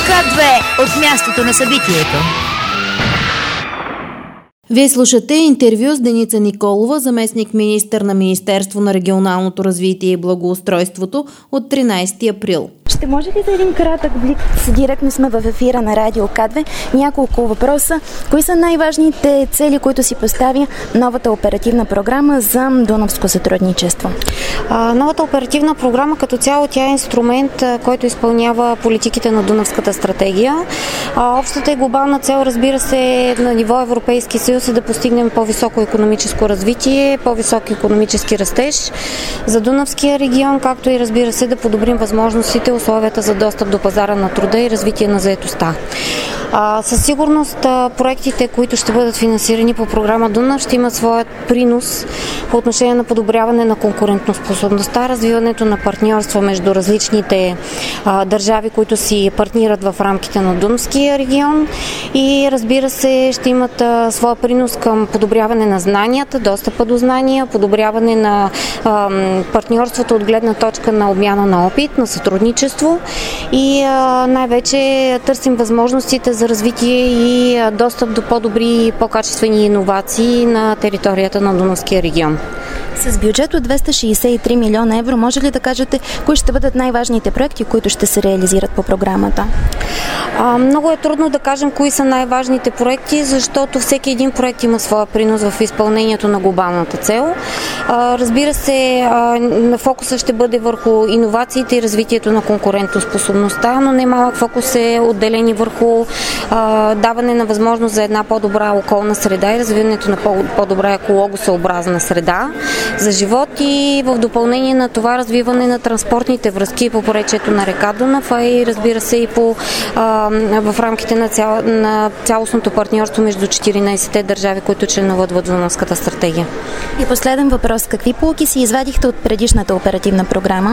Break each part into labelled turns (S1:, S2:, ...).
S1: К2 от мястото на събитието.
S2: Вие слушате интервю с Деница Николова, заместник-министър на Министерство на регионалното развитие и благоустройството от 13 април.
S3: Ще може ли за един кратък блик? Директно сме в ефира на Радио К2. Няколко въпроса. Кои са най-важните цели, които си поставя новата оперативна програма за Дунавско сътрудничество?
S4: Новата оперативна програма като цяло тя е инструмент, който изпълнява политиките на Дунавската стратегия. Общата и глобална цел, разбира се, на ниво Европейски съюз е да постигнем по-високо икономическо развитие, по-висок икономически растеж за Дунавския регион, както и, разбира се, да подобрим възможностите, условията за достъп до пазара на труда и развитие на заетостта. Със сигурност проектите, които ще бъдат финансирани по програма Дунав, ще имат своят принос по отношение на подобряване на конкурентоспособността, развиването на партньорства между различните държави, които си партнират в рамките на Дунавския регион и, разбира се, ще имат своя принос към подобряване на знанията, достъпа до знания, подобряване на партньорството от гледна точка на обмяна на опит, на сътрудничество и най-вече търсим възможностите за развитие и достъп до по-добри и по-качествени иновации на територията на Дунавския регион.
S3: С бюджет от 263 милиона евро, може ли да кажете кои ще бъдат най-важните проекти, които ще се реализират по програмата?
S4: Много е трудно да кажем кои са най-важните проекти, защото всеки един проект има своя принос в изпълнението на глобалната цел. Разбира се, фокуса ще бъде върху иновациите и развитието на конкурентоспособността, но немалък фокус е отделен и върху даване на възможност за една по-добра околна среда и развиването на по-добра екологосъобразна среда за живот и в допълнение на това развиване на транспортните връзки по поречието на река Дунав, а и, разбира се, и в рамките на цялостното партньорство между 14-те държави, които членуват в Дунавската стратегия.
S3: И последен въпрос. Какви поуки си извадихте от предишната оперативна програма?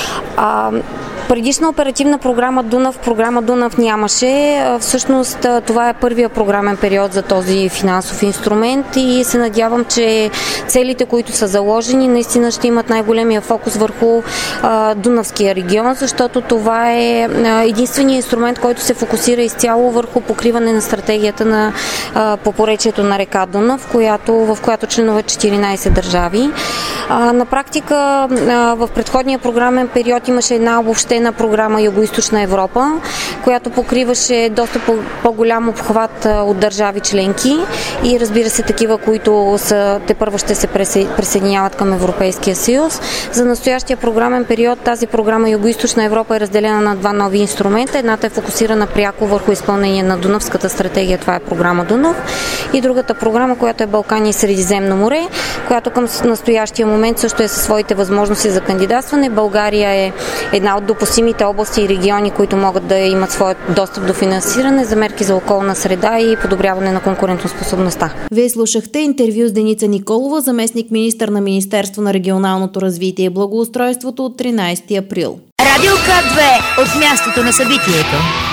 S4: Предишна оперативна програма Дунав нямаше. Всъщност това е първия програмен период за този финансов инструмент и се надявам, че целите, които са заложени, наистина ще имат най-големия фокус върху Дунавския регион, защото това е единственият инструмент, който се фокусира изцяло върху покриване на стратегията по поречието на река Дунав, в която членуват 14 държави. На практика в предходния програмен период имаше една обобщена програма Югоизточна Европа, която покриваше доста по-голям обхват от държави членки и, разбира се, такива, които тепърва ще се присъединяват към Европейския съюз. За настоящия програмен период тази програма Югоизточна Европа е разделена на два нови инструмента. Едната е фокусирана пряко върху изпълнение на Дунавската стратегия, това е програма Дунав, и другата програма, която е Балкани и Средиземно море, която към настоящия момент също е със своите възможности за кандидатстване. България е една от допустимите области и региони, които могат да имат своят достъп до финансиране за мерки за околна среда и подобряване на конкурентоспособността.
S2: Вие слушахте интервю с Деница Николова, заместник-министър на Министерство на регионалното развитие и благоустройството от 13 април.
S1: Радио К2 от мястото на събитието.